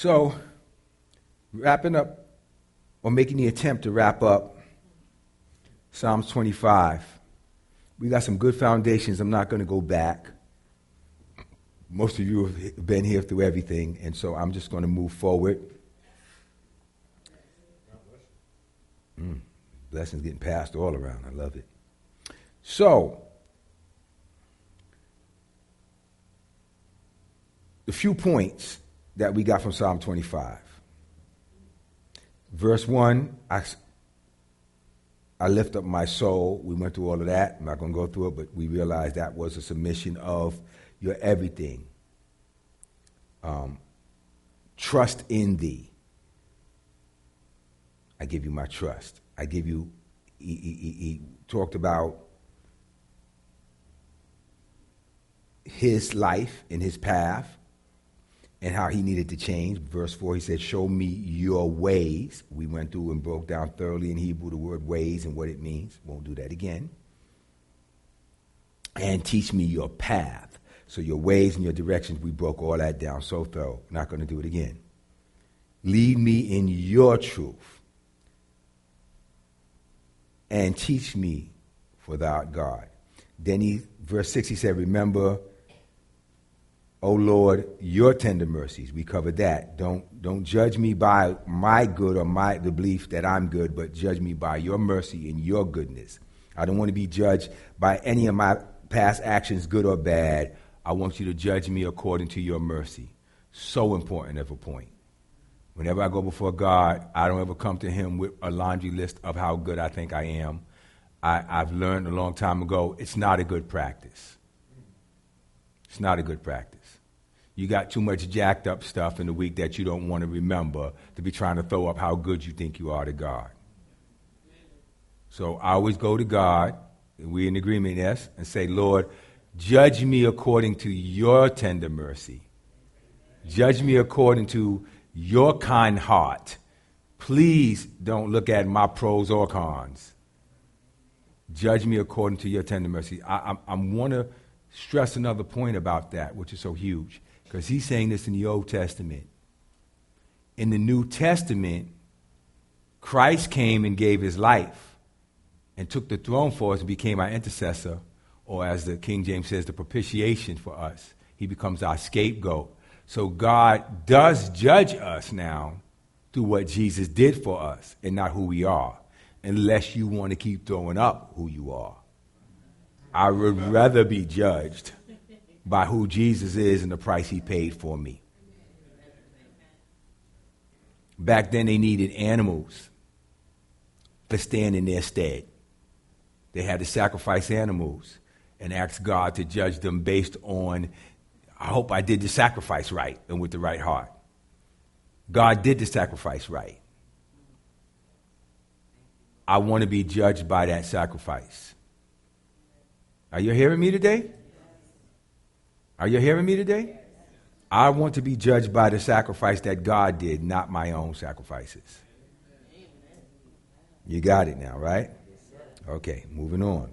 So, wrapping up, or making the attempt to wrap up Psalms 25. We got some good foundations. I'm not going to go back. Most of you have been here through everything, and so I'm just going to move forward. Blessings getting passed all around. I love it. So, the few points that we got from Psalm 25. Verse 1, I lift up my soul. We went through all of that. I'm not going to go through it, but we realized that was a submission of your everything. Trust in thee. I give you my trust. I give you, he talked about his life and his path and how he needed to change. Verse 4, he said, show me your ways. We went through and broke down thoroughly in Hebrew the word ways and what it means. Won't do that again. And teach me your path. So your ways and your directions, we broke all that down so thorough. Not going to do it again. Lead me in your truth. And teach me, for thou art God. Then verse 6, he said, remember, O Lord, your tender mercies. We covered that. Don't judge me by my good or the belief that I'm good, but judge me by your mercy and your goodness. I don't want to be judged by any of my past actions, good or bad. I want you to judge me according to your mercy. So important of a point. Whenever I go before God, I don't ever come to him with a laundry list of how good I think I am. I've learned a long time ago, it's not a good practice. It's not a good practice. You got too much jacked up stuff in the week that you don't want to remember to be trying to throw up how good you think you are to God. So I always go to God, and we're in agreement, yes, and say, Lord, judge me according to your tender mercy. Judge me according to your kind heart. Please don't look at my pros or cons. Judge me according to your tender mercy. I want to stress another point about that, which is so huge, because he's saying this in the Old Testament. In the New Testament, Christ came and gave his life and took the throne for us and became our intercessor, or as the King James says, the propitiation for us. He becomes our scapegoat. So God does judge us now through what Jesus did for us and not who we are, unless you want to keep throwing up who you are. I would rather be judged by who Jesus is and the price he paid for me. Back then they needed animals to stand in their stead. They had to sacrifice animals and ask God to judge them based on, I hope I did the sacrifice right and with the right heart. God did the sacrifice right. I want to be judged by that sacrifice. Are you hearing me today? Are you hearing me today? I want to be judged by the sacrifice that God did, not my own sacrifices. You got it now, right? Okay, moving on.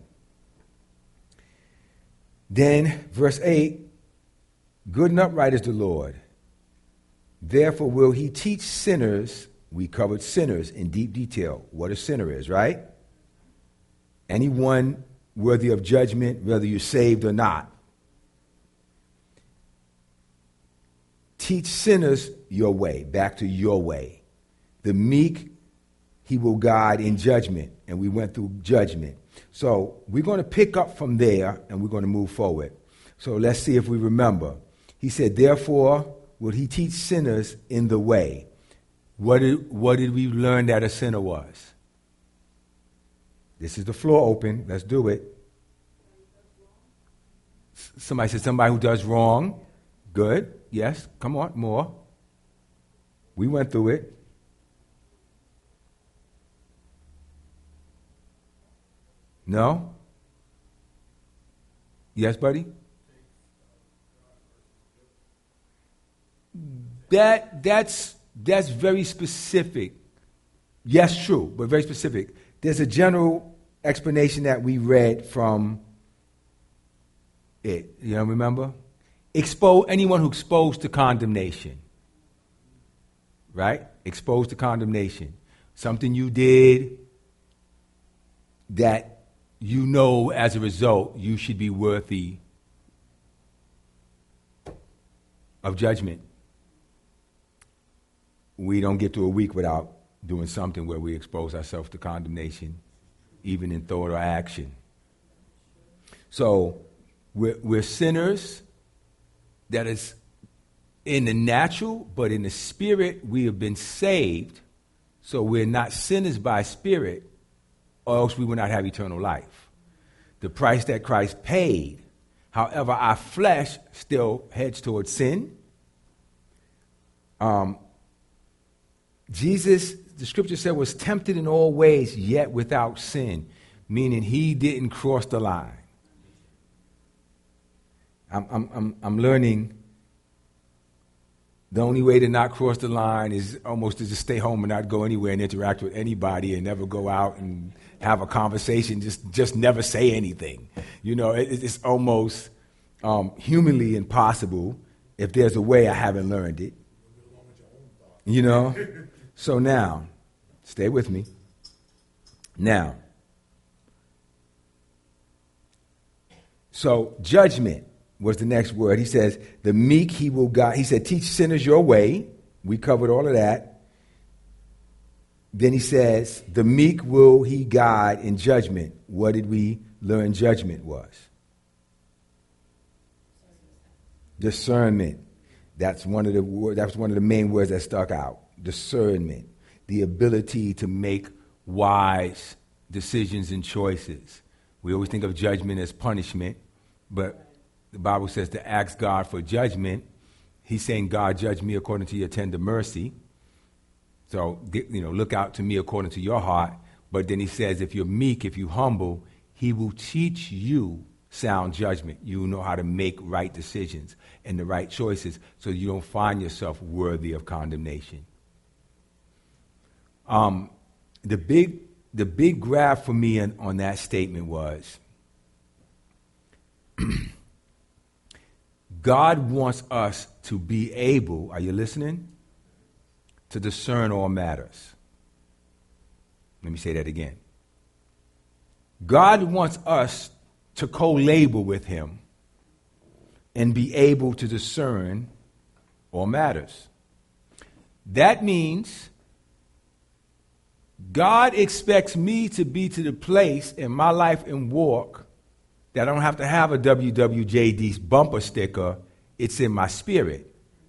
Then, verse 8, good and upright is the Lord. Therefore will he teach sinners. We covered sinners in deep detail. What a sinner is, right? Anyone worthy of judgment, whether you're saved or not. Teach sinners your way, back to your way. The meek he will guide in judgment, and we went through judgment. So we're going to pick up from there, and we're going to move forward. So let's see if we remember. He said, therefore will he teach sinners in the way. What did we learn that a sinner was? This is the floor open. Let's do it. Somebody said somebody who does wrong. Good. Yes. Come on. More. We went through it. No? Yes, buddy? That's very specific. Yes, true, but very specific. There's a general explanation that we read from it. You know, remember? Anyone who's exposed to condemnation. right? Exposed to condemnation. Something you did that you know as a result you should be worthy of judgment. We don't get through a week without doing something where we expose ourselves to condemnation, even in thought or action. So we're sinners that is in the natural, but in the spirit we have been saved. So we're not sinners by spirit, or else we will not have eternal life. The price that Christ paid. However, our flesh still heads towards sin. Jesus, the scripture said, was tempted in all ways, yet without sin, meaning he didn't cross the line. I'm learning the only way to not cross the line is almost to just stay home and not go anywhere and interact with anybody and never go out and have a conversation, just never say anything. You know, it's almost humanly impossible. If there's a way, I haven't learned it. You know? So now, stay with me. Now, so judgment was the next word. He says, the meek he will guide. He said, teach sinners your way. We covered all of that. Then he says, the meek will he guide in judgment. What did we learn judgment was? Discernment. That's one of the main words that stuck out. Discernment. The ability to make wise decisions and choices. We always think of judgment as punishment, but the Bible says to ask God for judgment. He's saying, God, judge me according to your tender mercy. So, look out to me according to your heart. But then he says, if you're meek, if you're humble, he will teach you sound judgment. You know how to make right decisions and the right choices so you don't find yourself worthy of condemnation. The big graph for me on that statement was God wants us to be able, are you listening? To discern all matters. Let me say that again. God wants us to co-labor with him and be able to discern all matters. That means God expects me to be to the place in my life and walk that I don't have to have a WWJD bumper sticker. It's in my spirit.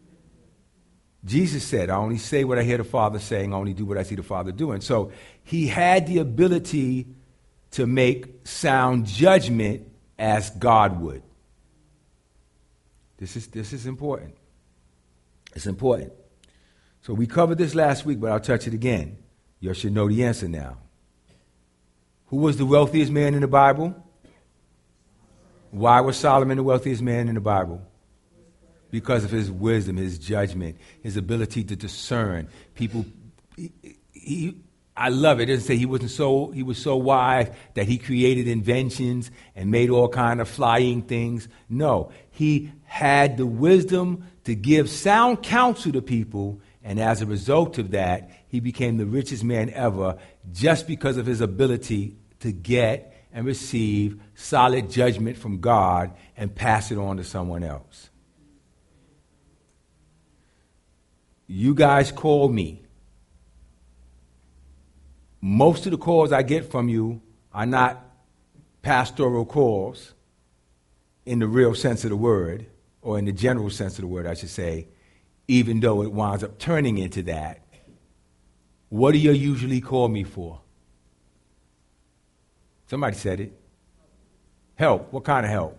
Jesus said, I only say what I hear the Father saying, I only do what I see the Father doing. So he had the ability to make sound judgment as God would. This is important. It's important. So we covered this last week, but I'll touch it again. You should know the answer now. Who was the wealthiest man in the Bible? Why was Solomon the wealthiest man in the Bible? Because of his wisdom, his judgment, his ability to discern. People, I love it. It doesn't say he was so wise that he created inventions and made all kind of flying things. No, he had the wisdom to give sound counsel to people, and as a result of that, he became the richest man ever just because of his ability to get and receive solid judgment from God and pass it on to someone else. You guys call me. Most of the calls I get from you are not pastoral calls in the real sense of the word, or in the general sense of the word, I should say, even though it winds up turning into that. What do you usually call me for? Somebody said it. Help. What kind of help?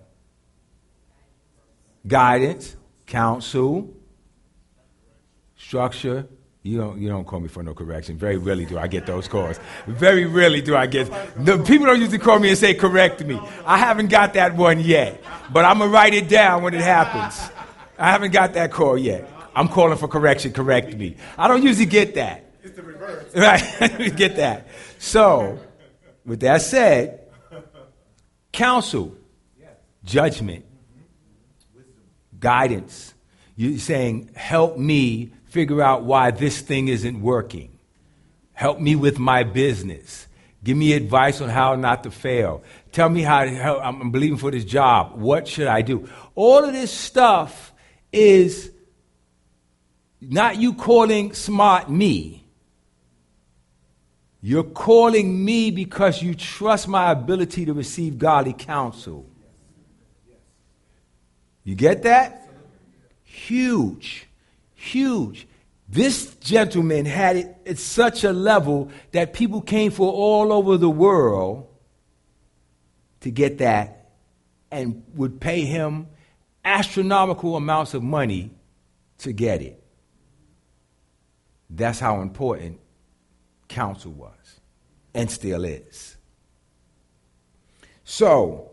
Guidance, counsel, structure. You don't call me for no correction. Very rarely do I get those calls. Very rarely do I get. People don't usually call me and say correct me. I haven't got that one yet, but I'm gonna write it down when it happens. I haven't got that call yet. I'm calling for correction. Correct me. I don't usually get that. It's the reverse. Right? Get that. So, with that said, counsel, judgment, guidance. You're saying, help me figure out why this thing isn't working. Help me with my business. Give me advice on how not to fail. Tell me how I'm believing for this job. What should I do? All of this stuff is not you calling smart me. You're calling me because you trust my ability to receive godly counsel. You get that? Huge. Huge. This gentleman had it at such a level that people came from all over the world to get that and would pay him astronomical amounts of money to get it. That's how important counsel was and still is. So,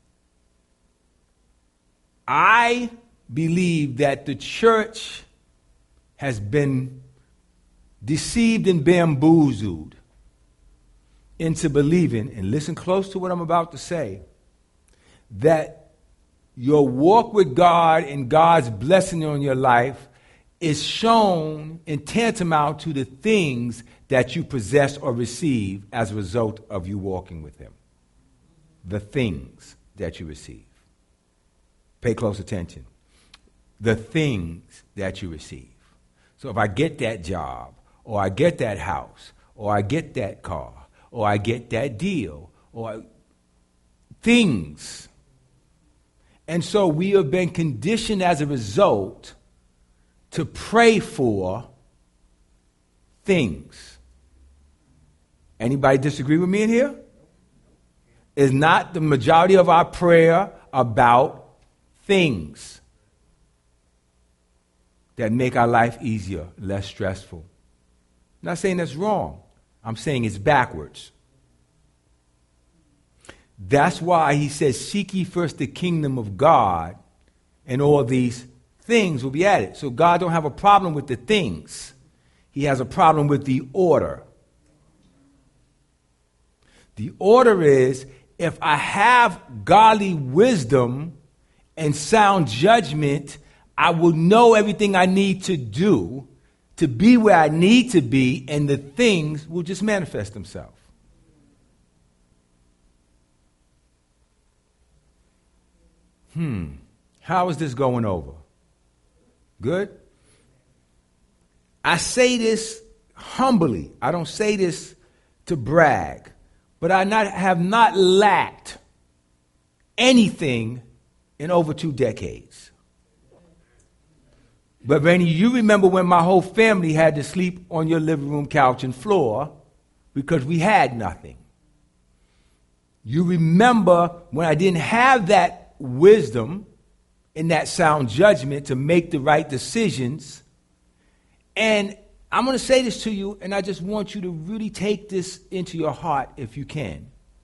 I believe that the church has been deceived and bamboozled into believing, and listen close to what I'm about to say, that your walk with God and God's blessing on your life is shown in tantamount to the things that you possess or receive as a result of you walking with Him. The things that you receive. Pay close attention. The things that you receive. So if I get that job, or I get that house, or I get that car, or I get that deal, or things. And so we have been conditioned as a result to pray for things. Anybody disagree with me in here? Is not the majority of our prayer about things that make our life easier, less stressful? I'm not saying that's wrong. I'm saying it's backwards. That's why he says, seek ye first the kingdom of God, and all these things will be added. So God don't have a problem with the things. He has a problem with the order. The order is, if I have godly wisdom and sound judgment, I will know everything I need to do to be where I need to be, and the things will just manifest themselves. How is this going over? Good? I say this humbly. I don't say this to brag. But I have not lacked anything in over 2 decades. But Rainey, you remember when my whole family had to sleep on your living room couch and floor because we had nothing. You remember when I didn't have that wisdom and that sound judgment to make the right decisions. And I'm going to say this to you, and I just want you to really take this into your heart if you can.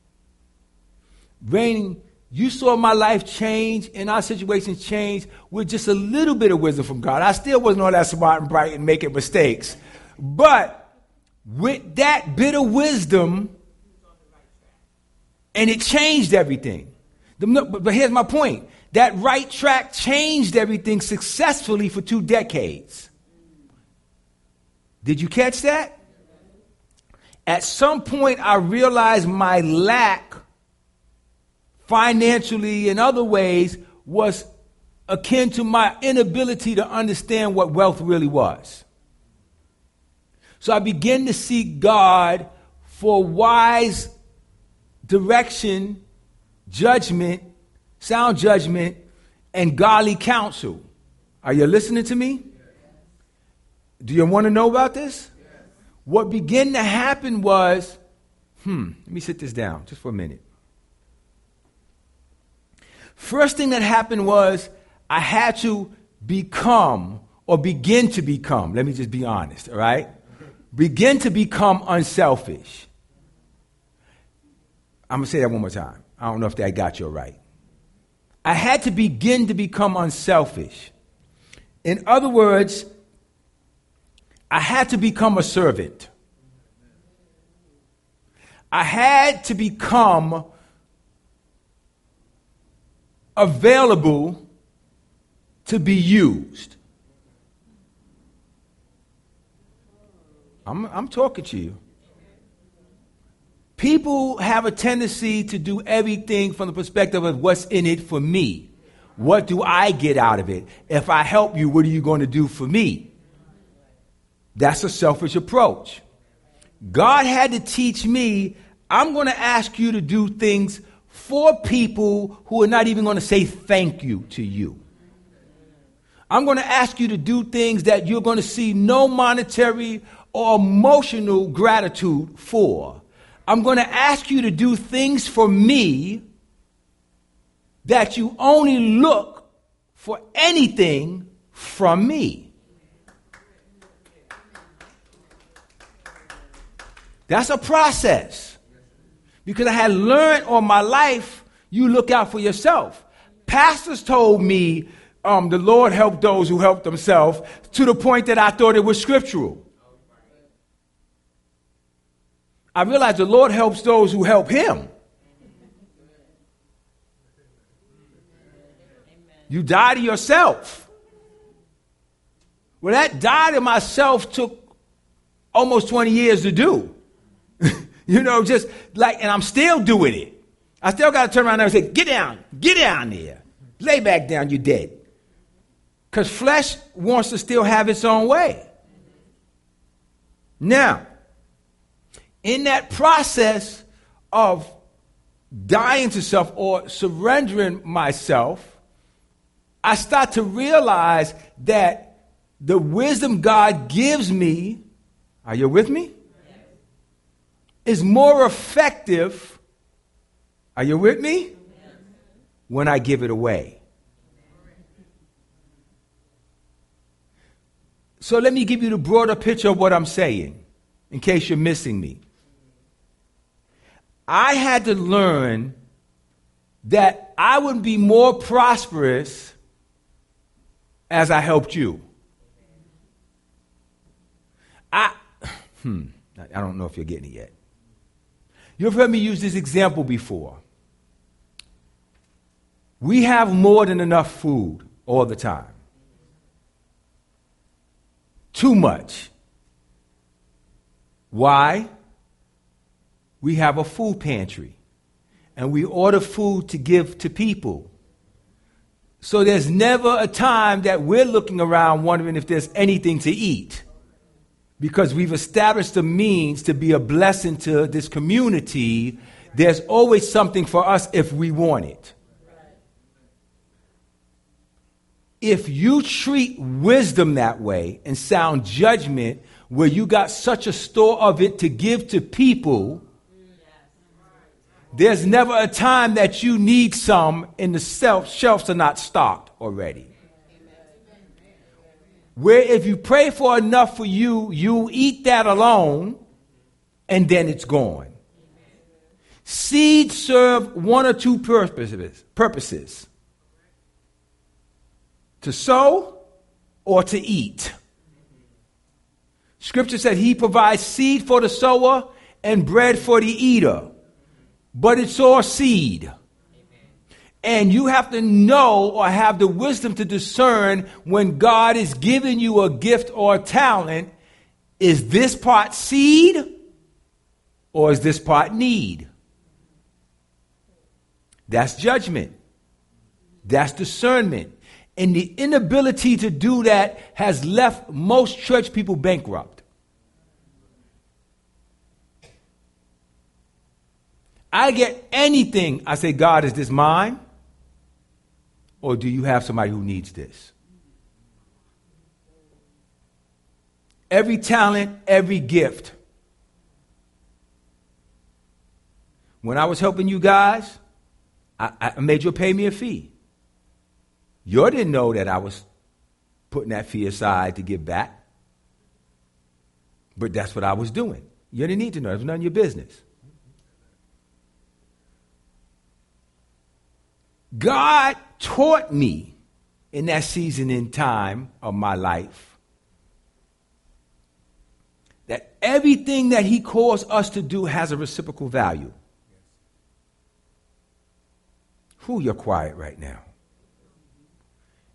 Rainey, you saw my life change and our situations change with just a little bit of wisdom from God. I still wasn't all that smart and bright and making mistakes. But with that bit of wisdom, and it changed everything. But here's my point. That right track changed everything successfully for 2 decades. Did you catch that? At some point, I realized my lack, financially and other ways, was akin to my inability to understand what wealth really was. So I began to seek God for wise direction, judgment, sound judgment, and godly counsel. Are you listening to me? Do you want to know about this? What began to happen was, let me sit this down just for a minute. First thing that happened was I had to become, or begin to become, let me just be honest, all right? Begin to become unselfish. I'm going to say that one more time. I don't know if that got you right. I had to begin to become unselfish. In other words, I had to become a servant. I had to become available to be used. I'm talking to you. People have a tendency to do everything from the perspective of what's in it for me. What do I get out of it? If I help you, what are you going to do for me? That's a selfish approach. God had to teach me, I'm going to ask you to do things for people who are not even going to say thank you to you. I'm going to ask you to do things that you're going to see no monetary or emotional gratitude for. I'm going to ask you to do things for me that you only look for anything from me. That's a process. Because I had learned all my life, you look out for yourself. Pastors told me the Lord helped those who help themselves, to the point that I thought it was scriptural. I realized the Lord helps those who help him. You die to yourself. Well, that die to myself took almost 20 years to do. Just like, and I'm still doing it. I still got to turn around and say, get down there. Lay back down, you're dead. Because flesh wants to still have its own way. Now, in that process of dying to self or surrendering myself, I start to realize that the wisdom God gives me, are you with me? Yes. Is more effective, are you with me? Yes. When I give it away. So let me give you the broader picture of what I'm saying, in case you're missing me. I had to learn that I would be more prosperous as I helped you. I don't know if you're getting it yet. You've heard me use this example before. We have more than enough food all the time. Too much. Why? We have a food pantry, and we order food to give to people. So there's never a time that we're looking around wondering if there's anything to eat, because we've established the means to be a blessing to this community. There's always something for us if we want it. If you treat wisdom that way and sound judgment, where you got such a store of it to give to people, there's never a time that you need some and the shelves are not stocked already. Where if you pray for enough for you, you eat that alone and then it's gone. Seeds serve one or two purposes. To sow or to eat. Scripture said he provides seed for the sower and bread for the eater. But it's all seed. Amen. And you have to know or have the wisdom to discern when God is giving you a gift or a talent. Is this part seed or is this part need? That's judgment. That's discernment. And the inability to do that has left most church people bankrupt. I get anything, I say, God, is this mine? Or do you have somebody who needs this? Every talent, every gift. When I was helping you guys, I made you pay me a fee. You didn't know that I was putting that fee aside to give back. But that's what I was doing. You didn't need to know. It was none of your business. God taught me in that season in time of my life that everything that he calls us to do has a reciprocal value. Who, you're quiet right now.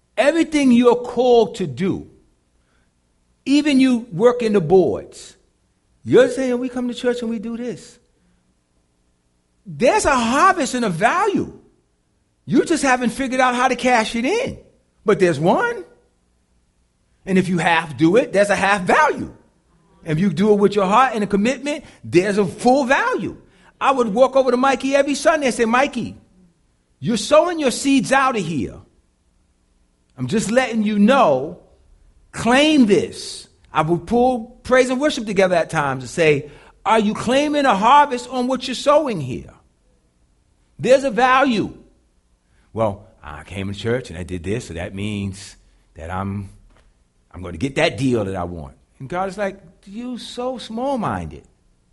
Everything you're called to do, even you work in the boards, You're saying we come to church and we do this. There's a harvest and a value. You just haven't figured out how to cash it in. But there's one. And if you half do it, there's a half value. If you do it with your heart and a commitment, there's a full value. I would walk over to Mikey every Sunday and say, Mikey, you're sowing your seeds out of here. I'm just letting you know, claim this. I would pull praise and worship together at times and say, are you claiming a harvest on what you're sowing here? There's a value. Well, I came to church and I did this, so that means that I'm going to get that deal that I want. And God is like, you so small-minded.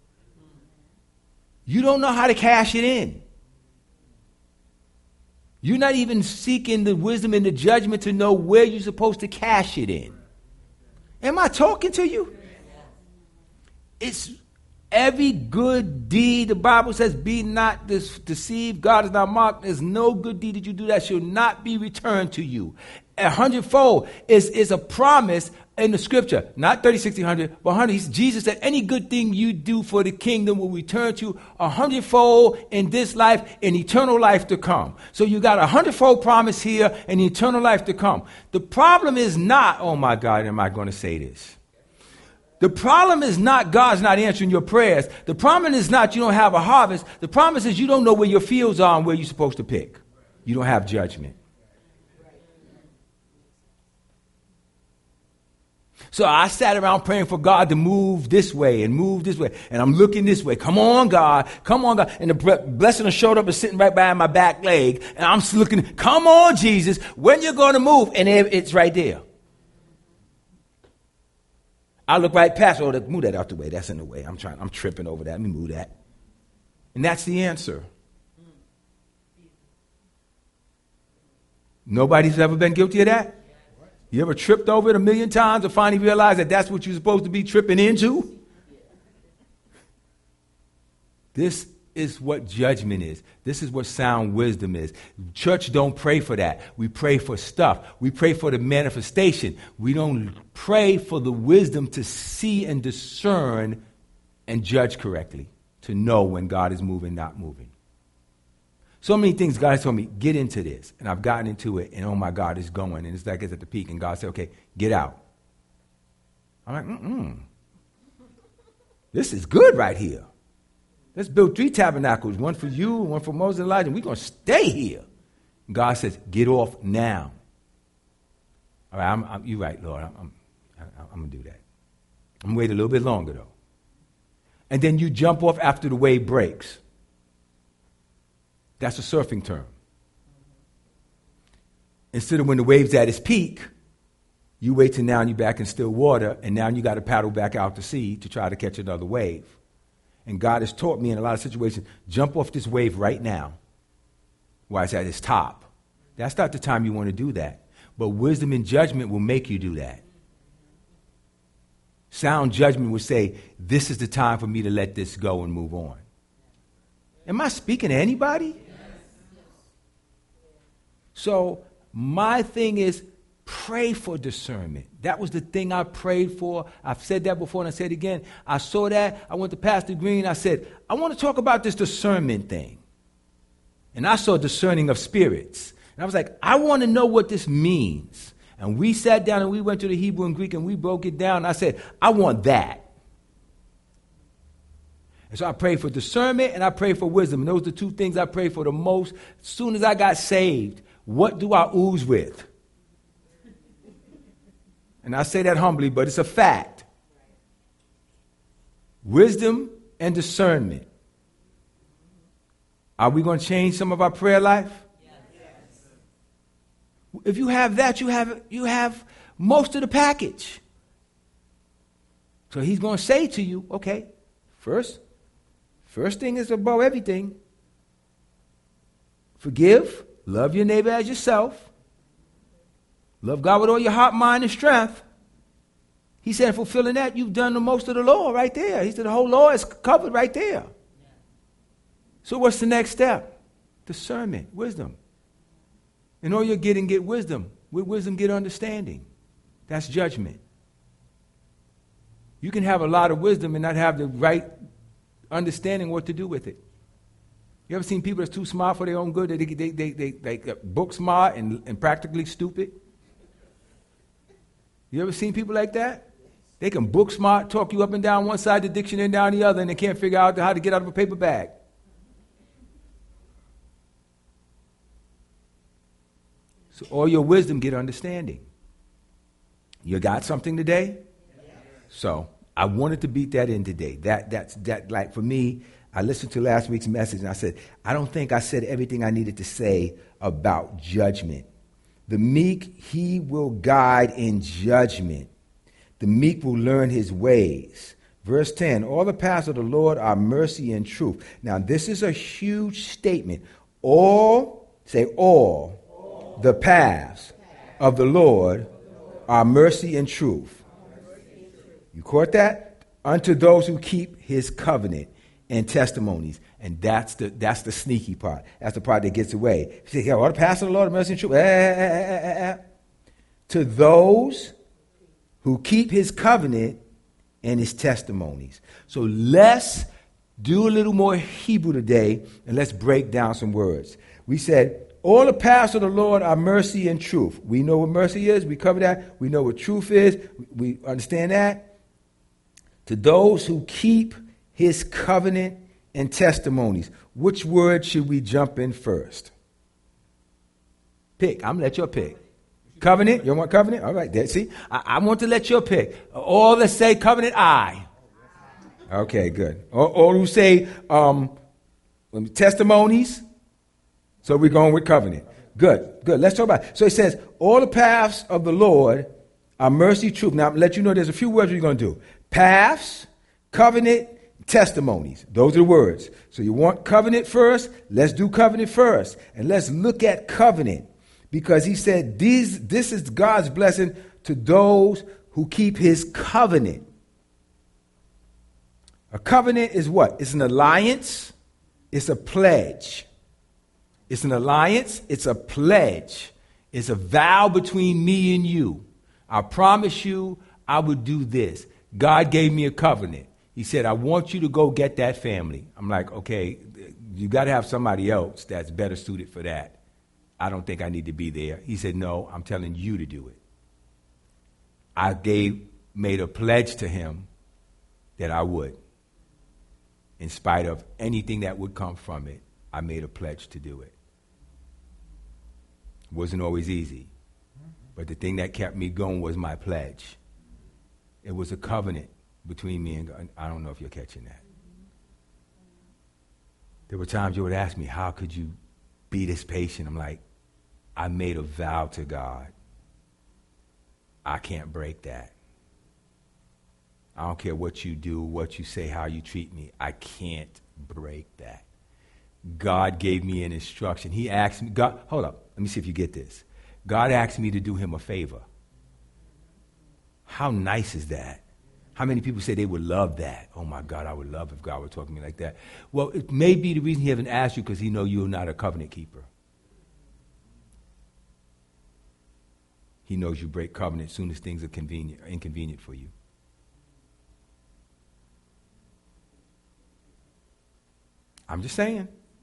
You don't know how to cash it in. You're not even seeking the wisdom and the judgment to know where you're supposed to cash it in. Am I talking to you? It's every good deed, the Bible says, be not deceived. God is not mocked. There's no good deed that you do that shall not be returned to you. 100-fold is a promise in the scripture. Not 30, 60, 100, but 100. Jesus said any good thing you do for the kingdom will return to you 100-fold in this life and eternal life to come. So you got 100-fold promise here and eternal life to come. The problem is not, oh my God, am I going to say this? The problem is not God's not answering your prayers. The problem is not you don't have a harvest. The problem is you don't know where your fields are and where you're supposed to pick. You don't have judgment. So I sat around praying for God to move this way and move this way. And I'm looking this way. Come on, God. Come on, God. And the blessing showed up and sitting right behind my back leg. And I'm looking, come on, Jesus, when you're going to move? And it's right there. I look right past, move that out the way. That's in the way. I'm tripping over that. Let me move that. And that's the answer. Nobody's ever been guilty of that? You ever tripped over it 1,000,000 times and finally realized that that's what you're supposed to be tripping into? This is what judgment is. This is what sound wisdom is. Church don't pray for that. We pray for stuff. We pray for the manifestation. We don't pray for the wisdom to see and discern and judge correctly, to know when God is moving, not moving. So many things God has told me, get into this. And I've gotten into it, and oh my God, it's going. And it's like it's at the peak, and God said, okay, get out. I'm like, this is good right here. Let's build 3 tabernacles, one for you, one for Moses and Elijah, and we're going to stay here. And God says, get off now. All right, you're right, Lord. I'm going to do that. I'm going to wait a little bit longer, though. And then you jump off after the wave breaks. That's a surfing term. Instead of when the wave's at its peak, you wait till now and you're back in still water, and now you got to paddle back out to sea to try to catch another wave. And God has taught me in a lot of situations, jump off this wave right now while it's at its top. That's not the time you want to do that. But wisdom and judgment will make you do that. Sound judgment will say, this is the time for me to let this go and move on. Am I speaking to anybody? So my thing is pray for discernment. That was the thing I prayed for. I've said that before and I said it again. I saw that. I went to Pastor Green. I said, I want to talk about this discernment thing. And I saw discerning of spirits. And I was like, I want to know what this means. And we sat down and we went to the Hebrew and Greek and we broke it down. And I said, I want that. And so I prayed for discernment and I prayed for wisdom. And those are the 2 things I prayed for the most. As soon as I got saved, what do I ooze with? And I say that humbly, but it's a fact. Wisdom and discernment. Are we going to change some of our prayer life? Yes. If you have that, you have most of the package. So he's going to say to you, okay, first thing is above everything. Forgive, love your neighbor as yourself. Love God with all your heart, mind, and strength. He said, fulfilling that, you've done the most of the law right there. He said, the whole law is covered right there. So what's the next step? Discernment, wisdom. In all you're getting, get wisdom. With wisdom, get understanding. That's judgment. You can have a lot of wisdom and not have the right understanding what to do with it. You ever seen people that's too smart for their own good? They book smart and practically stupid? You ever seen people like that? They can book smart, talk you up and down one side of the dictionary and down the other, and they can't figure out how to get out of a paper bag. So all your wisdom get understanding. You got something today? Yes. So I wanted to beat that in today. That like for me, I listened to last week's message and I said, I don't think I said everything I needed to say about judgment. The meek he will guide in judgment. The meek will learn his ways. Verse 10, all the paths of the Lord are mercy and truth. Now this is a huge statement. All the paths of the Lord are mercy and truth. You caught that? Unto those who keep his covenant and testimonies. And that's the sneaky part. That's the part that gets away. You say, yeah, all the paths of the Lord are mercy and truth. To those who keep his covenant and his testimonies. So let's do a little more Hebrew today, and let's break down some words. We said, all the paths of the Lord are mercy and truth. We know what mercy is. We cover that. We know what truth is. We understand that. To those who keep his covenant and testimonies. Which word should we jump in first? Pick. I'm going to let you pick. Covenant? You want covenant? All right. There, see, I want to let you pick. All that say covenant, I. Okay, good. All who say testimonies. So we're going with covenant. Good. Let's talk about it. So it says, all the paths of the Lord are mercy, truth. Now, I'm going to let you know there's a few words we're going to do. Paths, covenant, testimonies. Those are the words. So you want covenant first? Let's do covenant first. And let's look at covenant. Because he said, this is God's blessing to those who keep his covenant. A covenant is what? It's an alliance. It's a pledge. It's an alliance. It's a pledge. It's a vow between me and you. I promise you I would do this. God gave me a covenant. He said, I want you to go get that family. I'm like, okay, you got to have somebody else that's better suited for that. I don't think I need to be there. He said, no, I'm telling you to do it. I made a pledge to him that I would. In spite of anything that would come from it, I made a pledge to do it. It wasn't always easy. But the thing that kept me going was my pledge. It was a covenant between me and God. I don't know if you're catching that. There were times you would ask me, how could you be this patient? I'm like, I made a vow to God. I can't break that. I don't care what you do, what you say, how you treat me. I can't break that. God gave me an instruction. He asked me, God, hold up, let me see if you get this. God asked me to do him a favor. How nice is that? How many people say they would love that? Oh my God, I would love if God would talk to me like that. Well, it may be the reason he hasn't asked you because he knows you're not a covenant keeper. He knows you break covenant as soon as things are inconvenient for you. I'm just saying.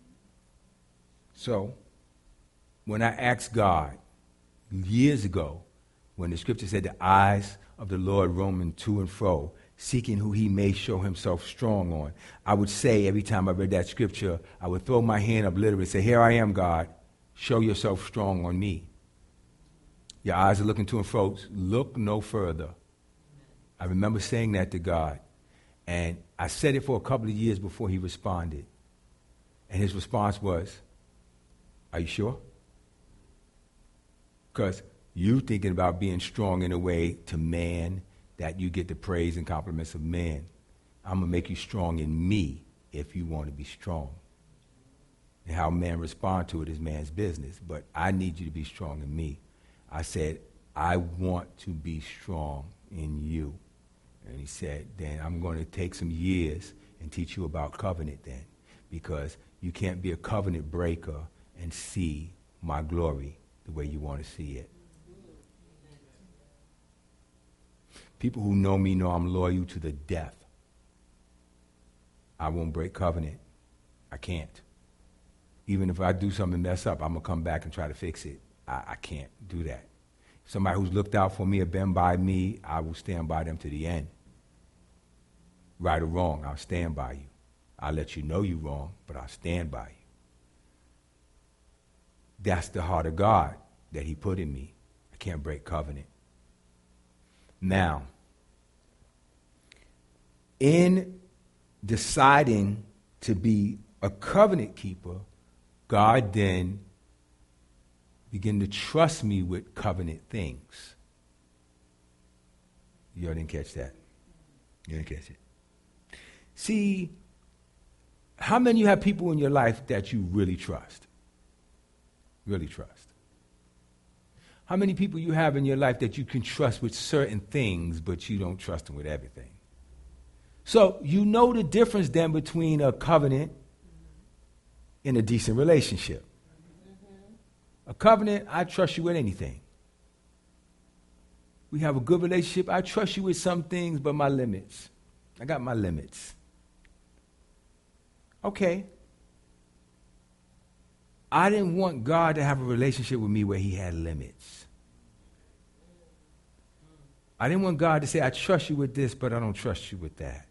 So, when I asked God years ago, when the scripture said the eyes of the Lord roaming to and fro, seeking who he may show himself strong on, I would say every time I read that scripture, I would throw my hand up literally and say, here I am, God, show yourself strong on me. Your eyes are looking to and fro. Look no further. I remember saying that to God. And I said it for a couple of years before he responded. And his response was, are you sure? Because you thinking about being strong in a way to man that you get the praise and compliments of man. I'm going to make you strong in me if you want to be strong. And how man respond to it is man's business. But I need you to be strong in me. I said, I want to be strong in you. And he said, then I'm going to take some years and teach you about covenant then. Because you can't be a covenant breaker and see my glory the way you want to see it. People who know me know I'm loyal to the death. I won't break covenant. I can't. Even if I do something mess up, I'm going to come back and try to fix it. I can't do that. Somebody who's looked out for me or been by me, I will stand by them to the end. Right or wrong, I'll stand by you. I'll let you know you're wrong, but I'll stand by you. That's the heart of God that he put in me. I can't break covenant. Now, in deciding to be a covenant keeper, God then began to trust me with covenant things. You didn't catch that? You didn't catch it? See, how many of you have people in your life that you really trust? Really trust? How many people you have in your life that you can trust with certain things, but you don't trust them with everything? So you know the difference then between a covenant and a decent relationship. A covenant, I trust you with anything. We have a good relationship. I trust you with some things, but my limits. I got my limits. Okay. I didn't want God to have a relationship with me where he had limits. I didn't want God to say, I trust you with this, but I don't trust you with that.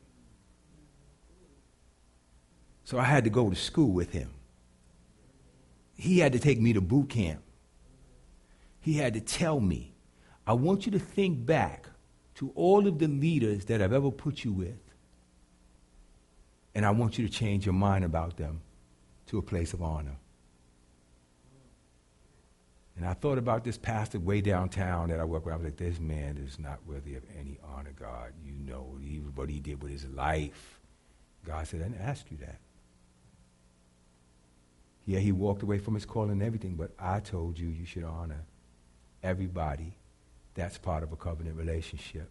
So I had to go to school with him. He had to take me to boot camp. He had to tell me, I want you to think back to all of the leaders that I've ever put you with, and I want you to change your mind about them to a place of honor. And I thought about this pastor way downtown that I work with. I was like, this man is not worthy of any honor, God. You know what he did with his life. God said, I didn't ask you that. Yeah, he walked away from his calling and everything, but I told you you should honor everybody. That's part of a covenant relationship.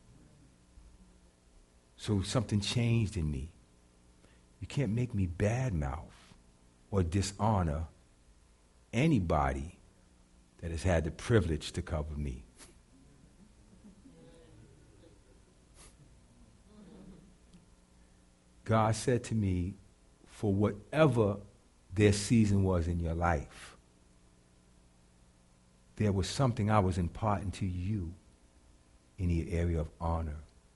So something changed in me. You can't make me badmouth or dishonor anybody that has had the privilege to cover me. God said to me, for whatever their season was in your life, there was something I was imparting to you in the area of honor.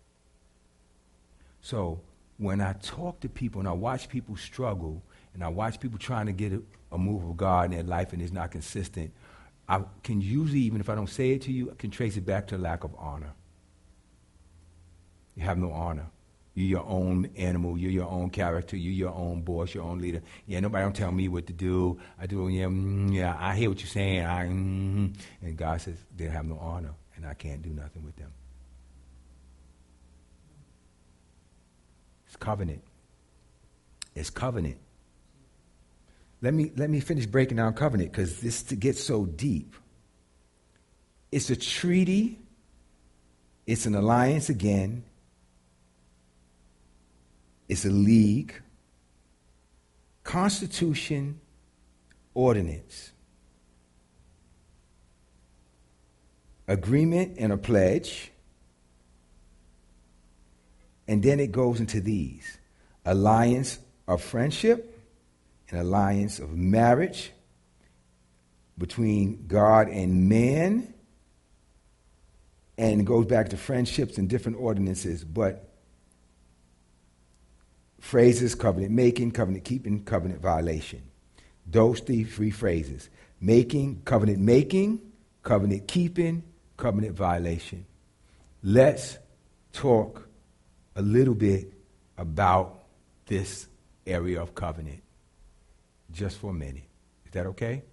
So when I talk to people and I watch people struggle and I watch people trying to get a move of God in their life and it's not consistent, I can usually, even if I don't say it to you, I can trace it back to a lack of honor. You have no honor. You're your own animal. You're your own character. You're your own boss, your own leader. Yeah, nobody don't tell me what to do. I do, yeah, I hear what you're saying. And God says they have no honor, and I can't do nothing with them. It's covenant. It's covenant. Let me finish breaking down covenant because this gets so deep. It's a treaty. It's an alliance again. It's a league, constitution, ordinance, agreement and a pledge, and then it goes into these: alliance of friendship, an alliance of marriage between God and man, and it goes back to friendships and different ordinances, but phrases: covenant making, covenant keeping, covenant violation. Those three phrases: covenant making, covenant keeping, covenant violation. Let's talk a little bit about this area of covenant just for a minute. Is that okay?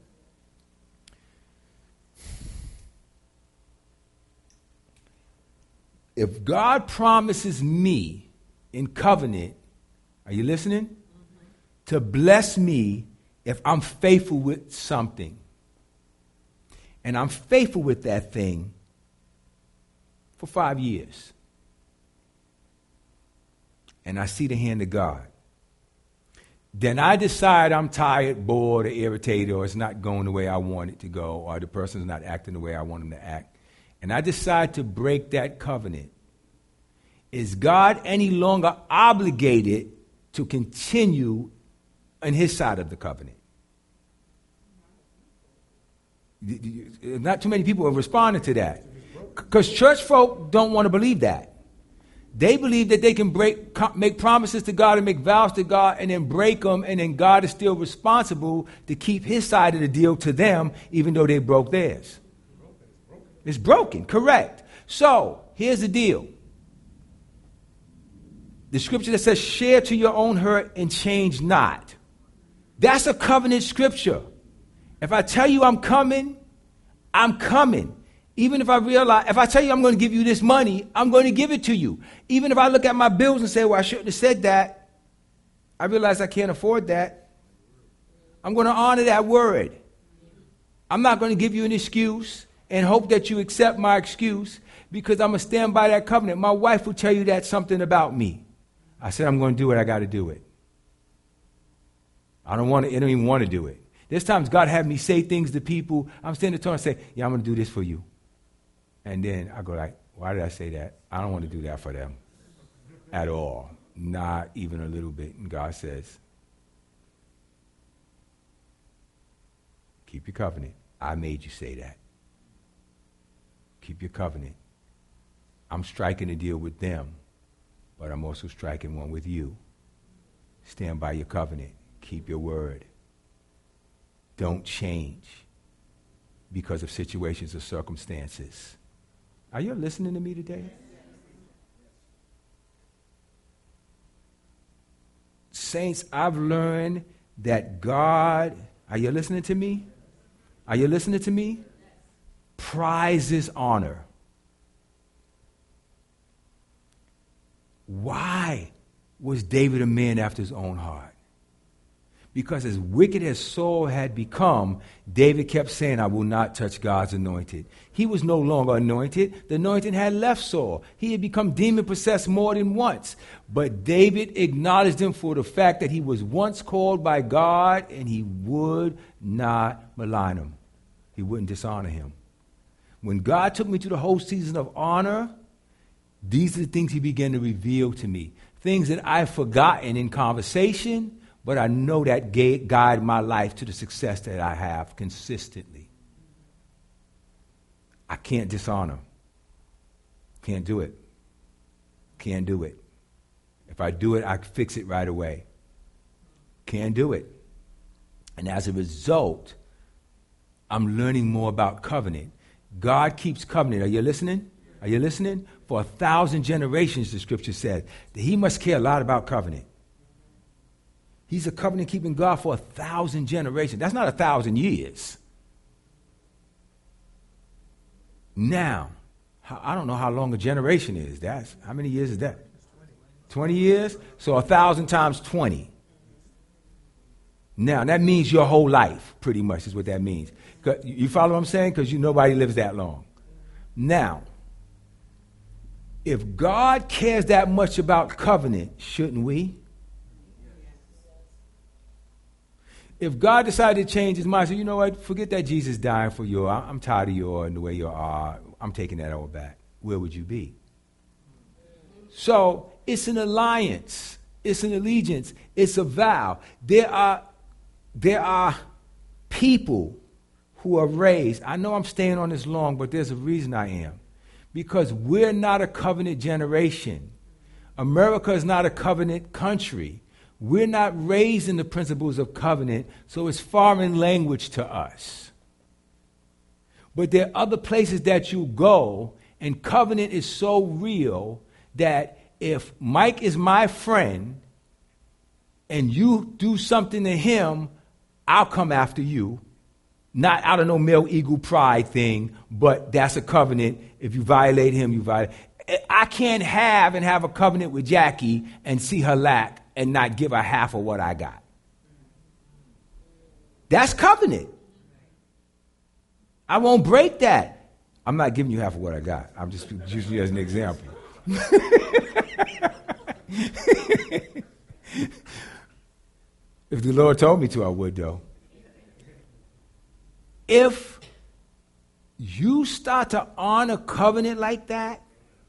If God promises me in covenant, are you listening? Mm-hmm. To bless me if I'm faithful with something. And I'm faithful with that thing for 5 years. And I see the hand of God. Then I decide I'm tired, bored, or irritated, or it's not going the way I want it to go, or the person's not acting the way I want them to act. and I decide to break that covenant, is God any longer obligated to continue on his side of the covenant? Not too many people are responding to that. Because church folk don't want to believe that. They believe that they can make promises to God and make vows to God and then break them, and then God is still responsible to keep his side of the deal to them, even though they broke theirs. It's broken, correct. So, here's the deal. The scripture that says, share to your own hurt and change not. That's a covenant scripture. If I tell you I'm coming, I'm coming. Even if I tell you I'm going to give you this money, I'm going to give it to you. Even if I look at my bills and say, well, I shouldn't have said that, I realize I can't afford that. I'm going to honor that word. I'm not going to give you an excuse and hope that you accept my excuse, because I'm going to stand by that covenant. My wife will tell you that's something about me. I said I'm going to do it. I got to do it. I don't even want to do it. There's times God had me say things to people. I'm standing there and say, yeah, I'm going to do this for you. And then I go like, why did I say that? I don't want to do that for them at all. Not even a little bit. And God says, keep your covenant. I made you say that. Keep your covenant. I'm striking a deal with them, but I'm also striking one with you. Stand by your covenant. Keep your word. Don't change because of situations or circumstances. Are you listening to me today? Saints, I've learned that God, are you listening to me? Are you listening to me? Prizes honor. Why was David a man after his own heart? Because as wicked as Saul had become, David kept saying, I will not touch God's anointed. He was no longer anointed. The anointing had left Saul. He had become demon-possessed more than once. But David acknowledged him for the fact that he was once called by God, and he would not malign him. He wouldn't dishonor him. When God took me to the whole season of honor, these are the things he began to reveal to me. Things that I've forgotten in conversation, but I know that guide my life to the success that I have consistently. I can't dishonor. Can't do it. Can't do it. If I do it, I fix it right away. Can't do it. And as a result, I'm learning more about covenant. God keeps covenant. Are you listening? Are you listening? For 1,000 generations, the scripture said, that he must care a lot about covenant. He's a covenant-keeping God for 1,000 generations. That's not 1,000 years. Now, I don't know how long a generation is. How many years is that? 20 years? So 1,000 times 20. Now, that means your whole life, pretty much, is what that means. You follow what I'm saying? Because nobody lives that long. Now, if God cares that much about covenant, shouldn't we? If God decided to change his mind, say, you know what, forget that Jesus dying for you. I'm tired of you and the way you are. I'm taking that all back. Where would you be? So it's an alliance. It's an allegiance. It's a vow. There are people who are raised. I know I'm staying on this long, but there's a reason I am. Because we're not a covenant generation. America is not a covenant country. We're not raised in the principles of covenant, so it's foreign language to us. But there are other places that you go, and covenant is so real that if Mike is my friend and you do something to him, I'll come after you. Not out of no male ego pride thing, but that's a covenant. If you violate him, you violate. I can't have a covenant with Jackie and see her lack and not give her half of what I got. That's covenant. I won't break that. I'm not giving you half of what I got. I'm just using you as an example. If the Lord told me to, I would, though. If you start to honor covenant like that,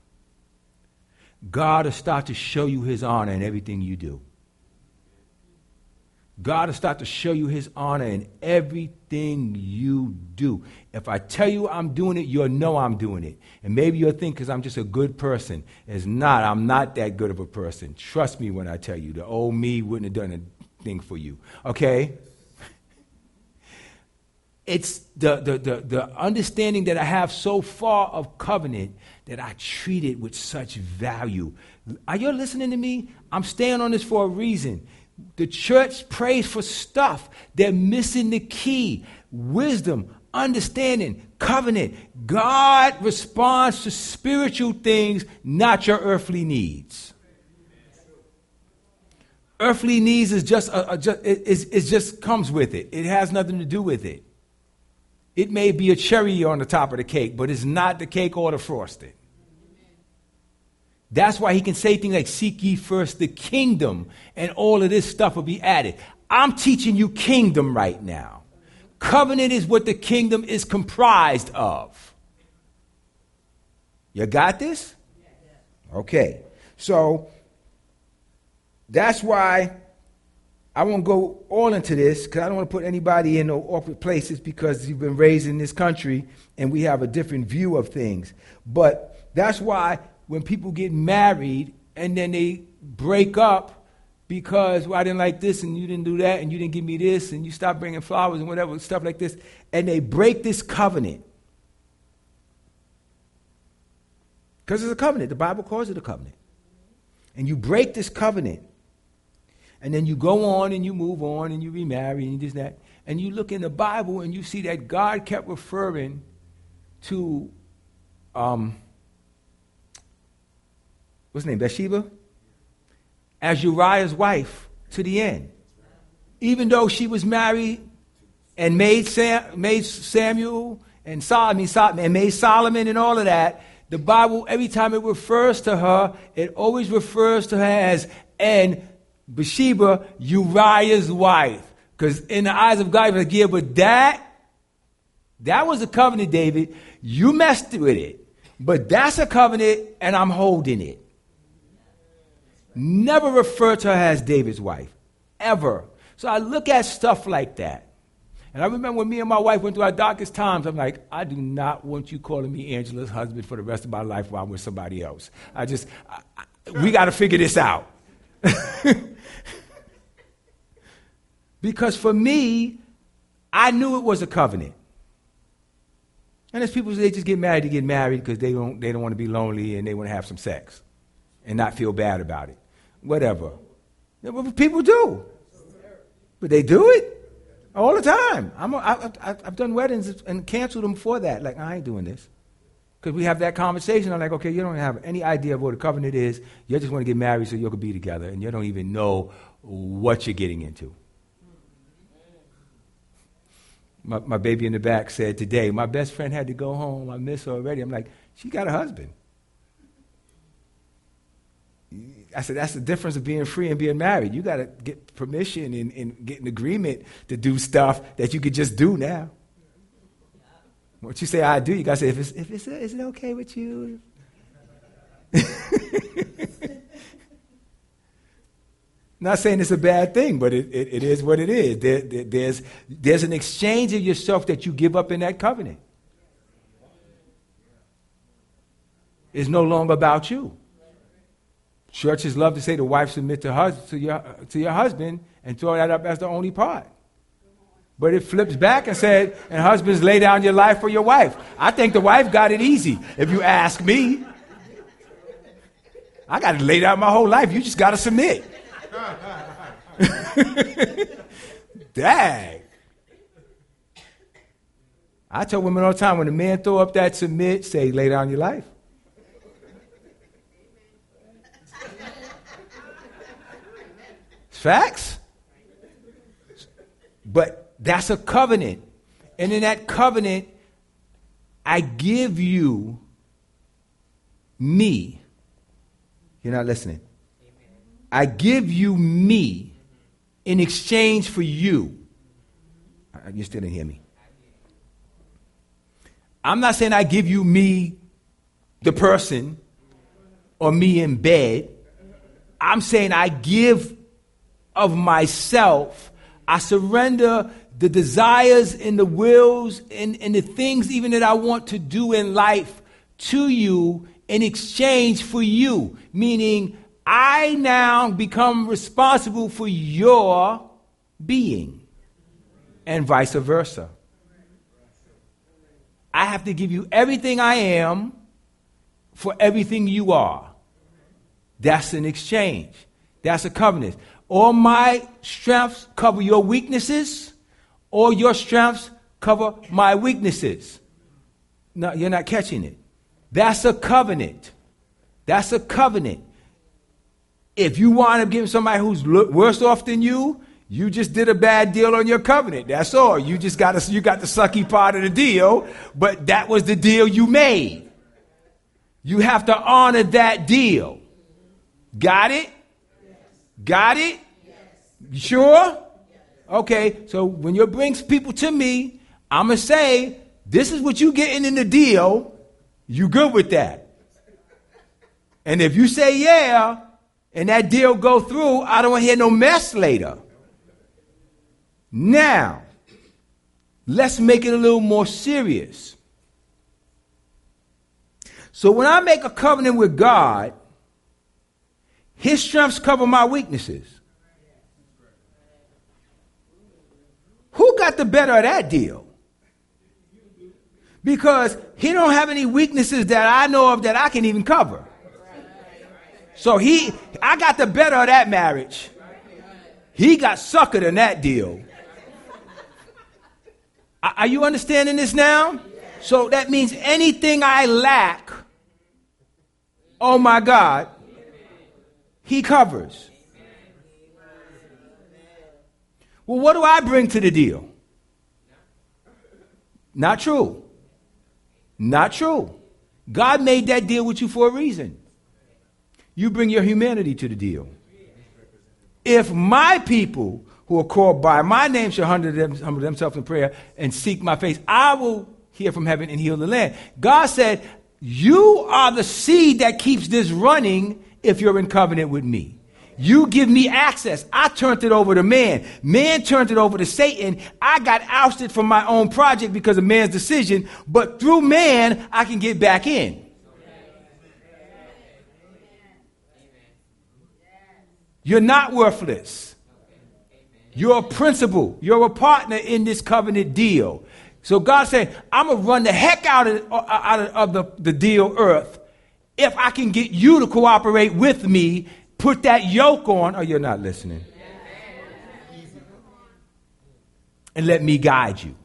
God will start to show you his honor in everything you do. God will start to show you his honor in everything you do. If I tell you I'm doing it, you'll know I'm doing it. And maybe you'll think because I'm just a good person. It's not. I'm not that good of a person. Trust me when I tell you. The old me wouldn't have done a thing for you. Okay? It's the understanding that I have so far of covenant that I treat it with such value. Are you listening to me? I'm staying on this for a reason. The church prays for stuff. They're missing the key. Wisdom, understanding, covenant. God responds to spiritual things, not your earthly needs. Earthly needs is just comes with it. It has nothing to do with it. It may be a cherry on the top of the cake, but it's not the cake or the frosting. That's why he can say things like, seek ye first the kingdom, and all of this stuff will be added. I'm teaching you kingdom right now. Covenant is what the kingdom is comprised of. You got this? Okay. So that's why I won't go all into this, because I don't want to put anybody in no awkward places, because you've been raised in this country and we have a different view of things. But that's why when people get married and then they break up because, well, I didn't like this and you didn't do that and you didn't give me this and you stopped bringing flowers and whatever, stuff like this, and they break this covenant. Because it's a covenant. The Bible calls it a covenant. And you break this covenant. And then you go on and you move on and you remarry and this and that. And you look in the Bible and you see that God kept referring to, what's his name, Bathsheba? As Uriah's wife to the end. Even though she was married and made Samuel and made Solomon and all of that, the Bible, every time it refers to her, it always refers to her as, and Bathsheba, Uriah's wife. Because in the eyes of God, like, yeah, but that was a covenant, David. You messed with it. But that's a covenant, and I'm holding it. Never refer to her as David's wife. Ever. So I look at stuff like that. And I remember when me and my wife went through our darkest times, I'm like, I do not want you calling me Angela's husband for the rest of my life while I'm with somebody else. We got to figure this out. Because for me, I knew it was a covenant. And there's people, they just get married to get married because they don't want to be lonely and they want to have some sex and not feel bad about it. Whatever. People do. But they do it all the time. I've done weddings and canceled them for that. Like, I ain't doing this. Because we have that conversation. I'm like, okay, you don't have any idea of what a covenant is. You just want to get married so you can be together. And you don't even know what you're getting into. My baby in the back said today, my best friend had to go home. I miss her already. I'm like, she got a husband. I said, that's the difference of being free and being married. You got to get permission and get an agreement to do stuff that you could just do now. Once you say I do, you got to say, is it okay with you? Not saying it's a bad thing, but it is what it is. There's an exchange of yourself that you give up in that covenant. It's no longer about you. Churches love to say the wife submit to your husband and throw that up as the only part. But it flips back and said, and husbands, lay down your life for your wife. I think the wife got it easy, if you ask me. I got to lay down my whole life. You just got to submit. Dang. I tell women all the time, when a man throw up that submit, say, lay down your life. It's facts. But that's a covenant. And in that covenant, I give you me. You're not listening. I give you me in exchange for you. You still didn't hear me. I'm not saying I give you me, the person, or me in bed. I'm saying I give of myself. I surrender the desires and the wills and the things even that I want to do in life to you in exchange for you. Meaning, I now become responsible for your being and vice versa. I have to give you everything I am for everything you are. That's an exchange. That's a covenant. All my strengths cover your weaknesses, or your strengths cover my weaknesses. No, you're not catching it. That's a covenant. That's a covenant. If you wind up giving somebody who's worse off than you, you just did a bad deal on your covenant. That's all. You got the sucky part of the deal, but that was the deal you made. You have to honor that deal. Got it? Got it? You sure? Okay, so when you bring people to me, I'm going to say, this is what you getting in the deal. You good with that? And if you say yeah, and that deal go through, I don't want to hear no mess later. Now, let's make it a little more serious. So when I make a covenant with God, his strengths cover my weaknesses. Who got the better of that deal? Because he don't have any weaknesses that I know of that I can even cover. So I got the better of that marriage. He got suckered in that deal. Are you understanding this now? So that means anything I lack, oh my God, he covers. Well, what do I bring to the deal? Not true. Not true. God made that deal with you for a reason. You bring your humanity to the deal. If my people who are called by my name shall humble themselves in prayer and seek my face, I will hear from heaven and heal the land. God said, you are the seed that keeps this running if you're in covenant with me. You give me access. I turned it over to man. Man turned it over to Satan. I got ousted from my own project because of man's decision, but through man, I can get back in. You're not worthless. You're a principal. You're a partner in this covenant deal. So God said, I'm going to run the heck out of the deal earth if I can get you to cooperate with me, put that yoke on. Oh, you're not listening. And let me guide you.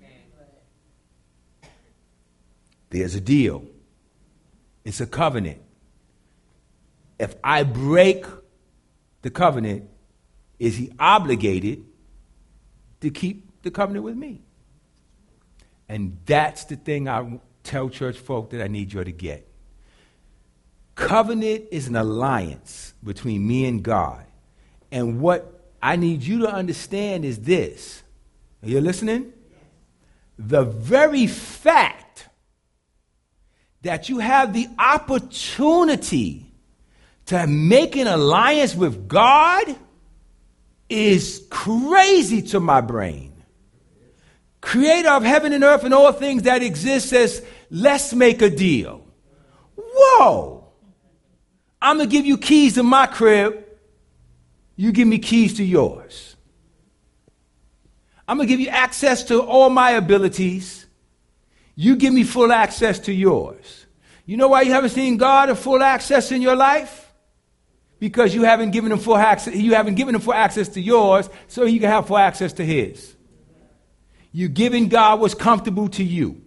There's a deal. It's a covenant. If I break the covenant, is he obligated to keep the covenant with me? And that's the thing I tell church folk that I need you to get. Covenant is an alliance between me and God. And what I need you to understand is this. Are you listening? The very fact that you have the opportunity to make an alliance with God is crazy to my brain. Creator of heaven and earth and all things that exist says, let's make a deal. Whoa! I'm going to give you keys to my crib. You give me keys to yours. I'm going to give you access to all my abilities. You give me full access to yours. You know why you haven't seen God of full access in your life? Because you haven't given him full access. You haven't given him full access to yours, so he can have full access to his. You're giving God what's comfortable to you.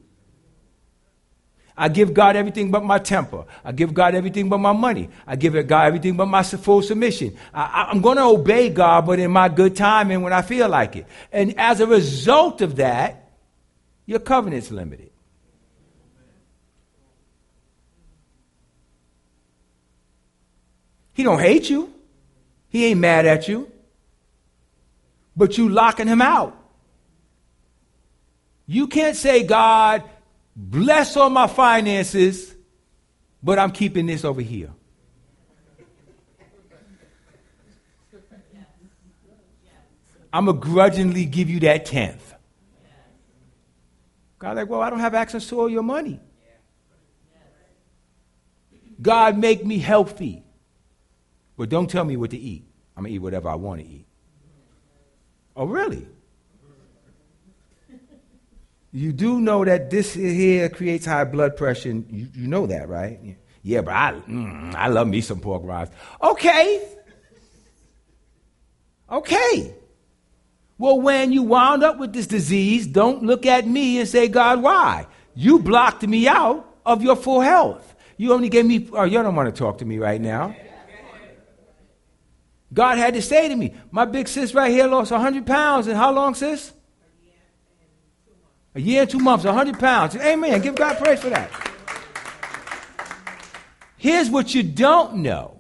I give God everything but my temper. I give God everything but my money. I give God everything but my full submission. I'm going to obey God, but in my good time and when I feel like it. And as a result of that, your covenant's limited. He don't hate you. He ain't mad at you. But you locking him out. You can't say, God, bless all my finances, but I'm keeping this over here. I'm going to grudgingly give you that 10th. God's like, well, I don't have access to all your money. God, make me healthy. But don't tell me what to eat. I'm going to eat whatever I want to eat. Oh, really? You do know that this here creates high blood pressure. You know that, right? Yeah, but I love me some pork rinds. Okay. Well, when you wound up with this disease, don't look at me and say, God, why? You blocked me out of your full health. You only gave me, oh, you don't want to talk to me right now. God had to say to me, my big sis right here lost 100 pounds. And how long, sis? A year and 2 months, 100 pounds. Amen. Give God praise for that. Here's what you don't know.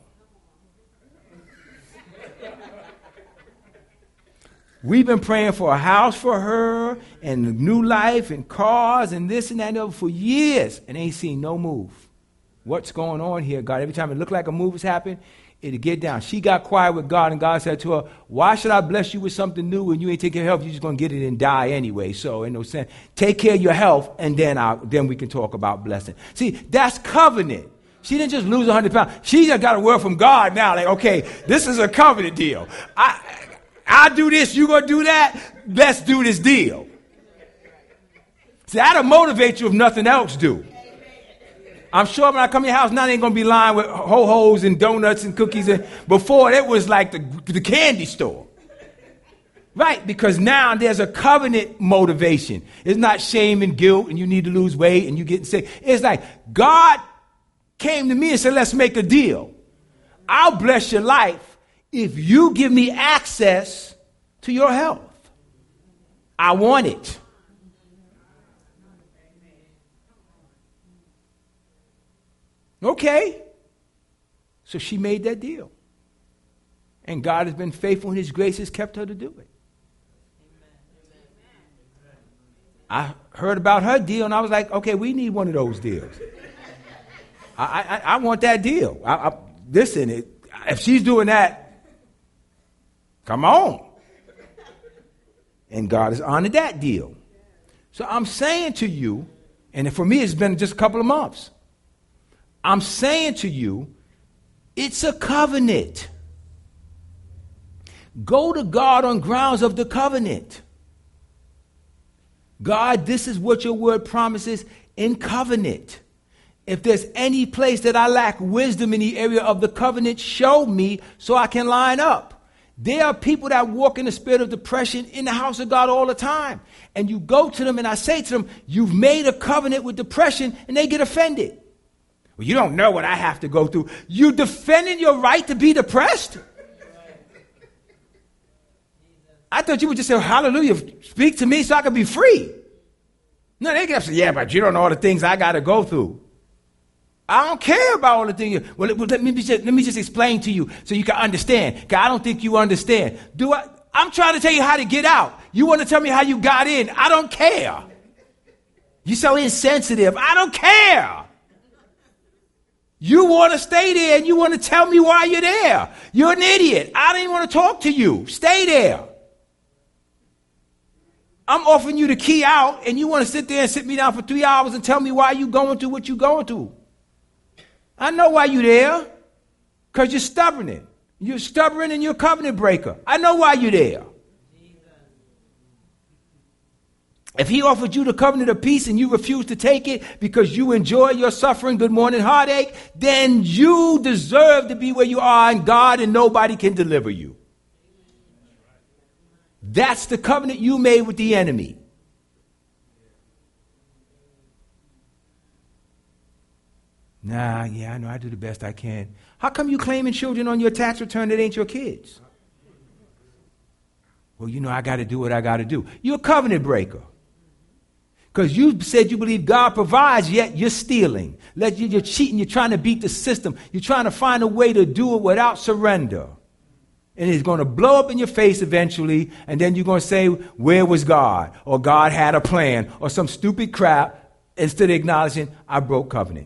We've been praying for a house for her and a new life and cars and this and that and other for years and ain't seen no move. What's going on here, God? Every time it looked like a move has happened, it'll get down. She got quiet with God and God said to her, why should I bless you with something new when you ain't taking care of health? You're just going to get it and die anyway. So in no sense, take care of your health and then we can talk about blessing. See, that's covenant. She didn't just lose 100 pounds. She just got a word from God now. Like, okay, this is a covenant deal. I do this, you gonna do that? Let's do this deal. See, that'll motivate you if nothing else do. I'm sure when I come to your house now, they ain't gonna be lined with ho-hos and donuts and cookies. And before, it was like the candy store. Right, because now there's a covenant motivation. It's not shame and guilt and you need to lose weight and you getting sick. It's like God came to me and said, let's make a deal. I'll bless your life if you give me access to your health. I want it. Okay. So she made that deal. And God has been faithful and his grace has kept her to do it. I heard about her deal and I was like, okay, we need one of those deals. I want that deal. Listen, if she's doing that, come on. And God has honored that deal. So I'm saying to you, and for me it's been just a couple of months. I'm saying to you, it's a covenant. Go to God on grounds of the covenant. God, this is what your word promises in covenant. If there's any place that I lack wisdom in the area of the covenant, show me so I can line up. There are people that walk in the spirit of depression in the house of God all the time. And you go to them and I say to them, you've made a covenant with depression, and they get offended. Well, you don't know what I have to go through. You defending your right to be depressed? I thought you would just say, hallelujah, speak to me so I can be free. No, they get up and say, yeah, but you don't know all the things I got to go through. I don't care about all the things. Well, let me just explain to you so you can understand. Because I don't think you understand. I'm trying to tell you how to get out. You want to tell me how you got in. I don't care. You're so insensitive. I don't care. You want to stay there and you want to tell me why you're there. You're an idiot. I don't even want to talk to you. Stay there. I'm offering you the key out and you want to sit there and sit me down for 3 hours and tell me why you're going through what you're going through. I know why you're there. Because you're stubborn. You're stubborn and you're a covenant breaker. I know why you're there. If he offered you the covenant of peace and you refuse to take it because you enjoy your suffering, good morning, heartache, then you deserve to be where you are and God and nobody can deliver you. That's the covenant you made with the enemy. Nah, yeah, I know I do the best I can. How come you claiming children on your tax return that ain't your kids? Well, you know, I got to do what I got to do. You're a covenant breaker. Because you said you believe God provides, yet you're stealing. You're cheating. You're trying to beat the system. You're trying to find a way to do it without surrender. And it's going to blow up in your face eventually. And then you're going to say, where was God? Or God had a plan. Or some stupid crap. instead of acknowledging I broke covenant.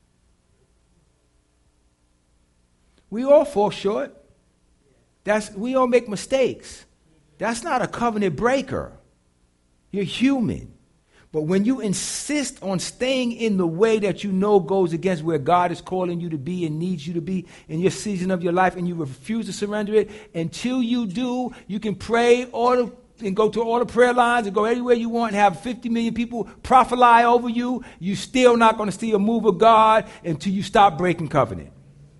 We all fall short. We all make mistakes. That's not a covenant breaker. You're human. But when you insist on staying in the way that you know goes against where God is calling you to be and needs you to be in your season of your life, and you refuse to surrender it, until you do, you can pray and go to all the prayer lines and go anywhere you want and have 50 million people prophesy over you. You're still not going to see a move of God until you stop breaking covenant.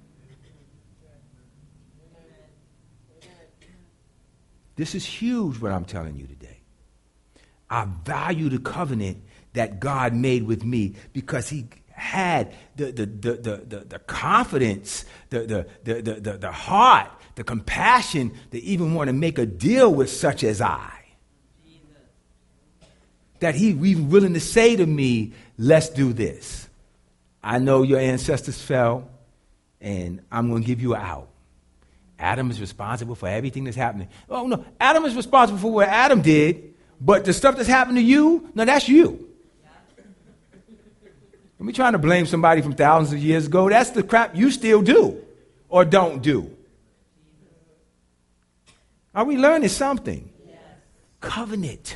This is huge what I'm telling you today. I value the covenant that God made with me because he had the confidence, the heart, the compassion to even want to make a deal with such as I. That he was willing to say to me, let's do this. I know your ancestors fell, and I'm going to give you an out. Adam is responsible for everything that's happening. Oh, no, Adam is responsible for what Adam did. But the stuff that's happened to you, no, that's you. And we trying to blame somebody from thousands of years ago. That's the crap you still do or don't do. Are we learning something? Yes. Covenant.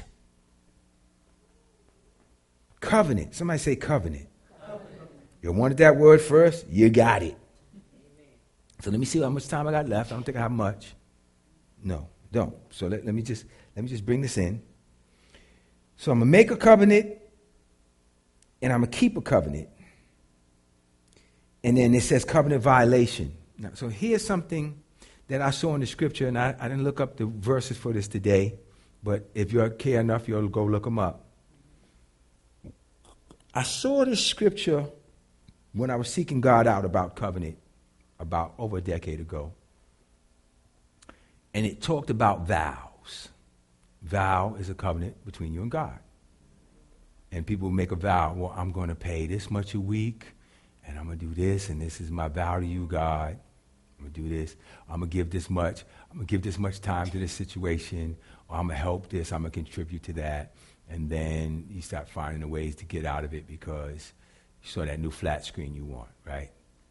Covenant. Somebody say covenant. Covenant. You wanted that word first? You got it. Amen. So let me see how much time I got left. I don't think I have much. No, don't. So let me just bring this in. So I'm going to make a covenant, and I'm going to keep a covenant. And then it says covenant violation. Now, so here's something that I saw in the scripture, and I didn't look up the verses for this today, but if you care enough, you'll go look them up. I saw this scripture when I was seeking God out about covenant about over a decade ago. And it talked about vows. Vow is a covenant between you and God. And people make a vow, well, I'm going to pay this much a week, and I'm going to do this, and this is my vow to you, God. I'm going to do this. I'm going to give this much. I'm going to give this much time to this situation, or I'm going to help this. I'm going to contribute to that. And then you start finding the ways to get out of it because you saw that new flat screen you want, right?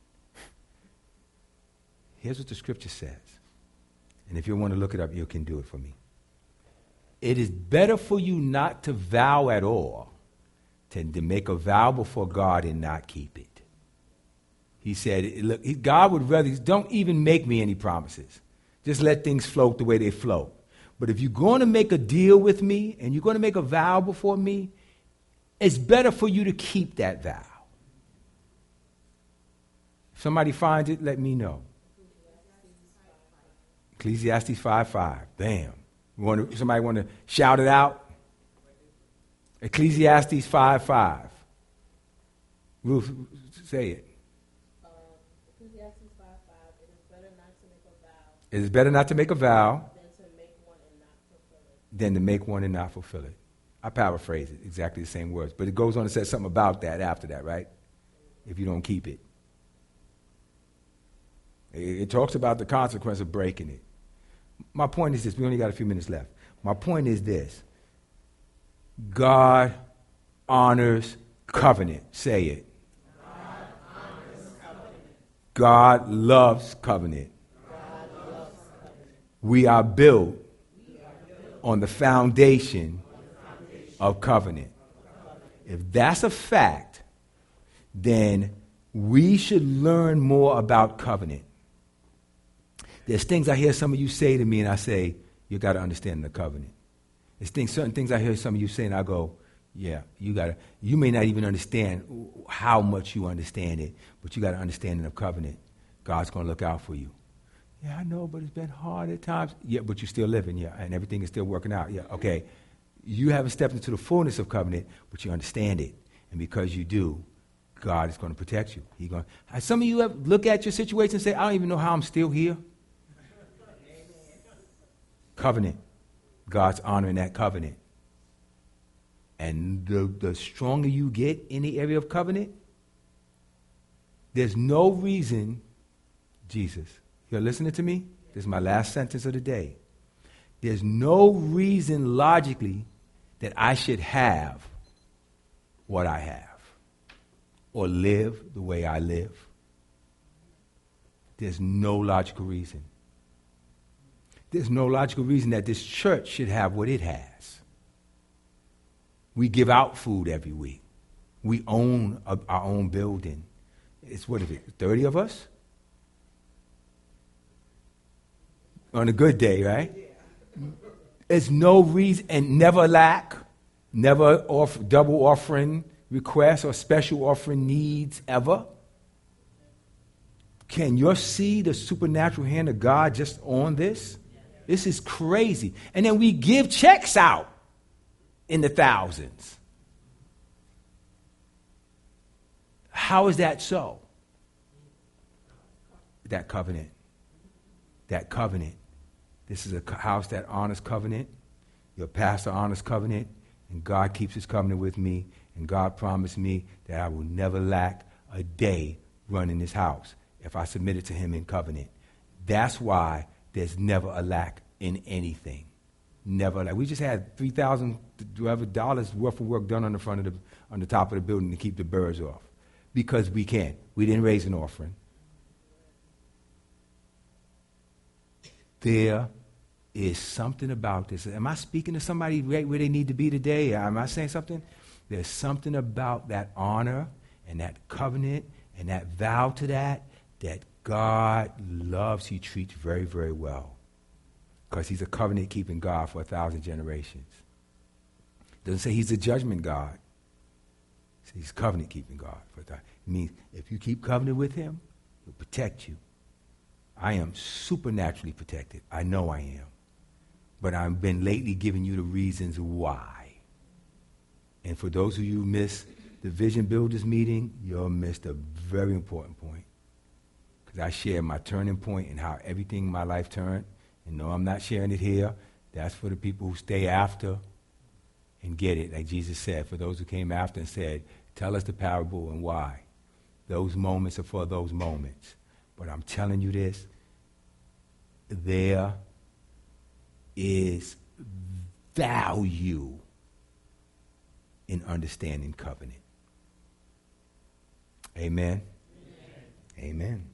Here's what the scripture says. And if you want to look it up, you can do it for me. It is better for you not to vow at all than to make a vow before God and not keep it. He said, look, God would rather, don't even make me any promises. Just let things float the way they float. But if you're going to make a deal with me and you're going to make a vow before me, it's better for you to keep that vow. If somebody finds it, let me know. Ecclesiastes 5:5. Bam. Somebody want to shout it out? Ecclesiastes 5:5. Ruth, say it. Ecclesiastes 5:5. It is better not to make a vow. It is better not to make a vow than to make one and not fulfill it. Than to make one and not fulfill it. I paraphrase it, exactly the same words. But it goes on and says something about that after that, right? If you don't keep it. It talks about the consequence of breaking it. My point is this. We only got a few minutes left. My point is this. God honors covenant. Say it. God honors covenant. God loves covenant. God loves covenant. We are built on the foundation of covenant. If that's a fact, then we should learn more about covenant. There's things I hear some of you say to me, and I say, you got to understand the covenant. There's certain things I hear some of you say, and I go, yeah, you may not even understand how much you understand it, but you got an understanding of covenant. God's going to look out for you. Yeah, I know, but it's been hard at times. Yeah, but you're still living, yeah, and everything is still working out. Yeah, okay. You haven't stepped into the fullness of covenant, but you understand it. And because you do, God is going to protect you. Some of you look at your situation and say, I don't even know how I'm still here. Covenant. God's honoring that covenant. And the stronger you get in the area of covenant, there's no reason, Jesus, you're listening to me? This is my last sentence of the day. There's no reason logically that I should have what I have. or live the way I live. There's no logical reason. There's no logical reason that this church should have what it has. We give out food every week. We own our own building. It's, what is it, 30 of us? On a good day, right? There's no reason, and never lack, never double offering requests or special offering needs ever. Can you see the supernatural hand of God just on this? This is crazy. And then we give checks out in the thousands. How is that so? That covenant. That covenant. This is a house that honors covenant. Your pastor honors covenant. And God keeps his covenant with me. And God promised me that I will never lack a day running this house if I submit it to him in covenant. That's why there's never a lack in anything. Never. Like we just had $3,000 worth of work done on the top of the building to keep the birds off, because we can. We didn't raise an offering. There is something about this. Am I speaking to somebody right where they need to be today? Am I saying something? There's something about that honor and that covenant and that vow to that God loves. He treats very, very well, because he's a covenant-keeping God for 1,000 generations. Doesn't say he's a judgment God. He's covenant-keeping God. It means if you keep covenant with him, he'll protect you. I am supernaturally protected. I know I am. But I've been lately giving you the reasons why. And for those of you who missed the Vision Builders meeting, you'll miss a very important point. Because I shared my turning point and how everything in my life turned. And no, I'm not sharing it here. That's for the people who stay after and get it. Like Jesus said, for those who came after and said, tell us the parable and why. Those moments are for those moments. But I'm telling you this, there is value in understanding covenant. Amen? Amen. Amen.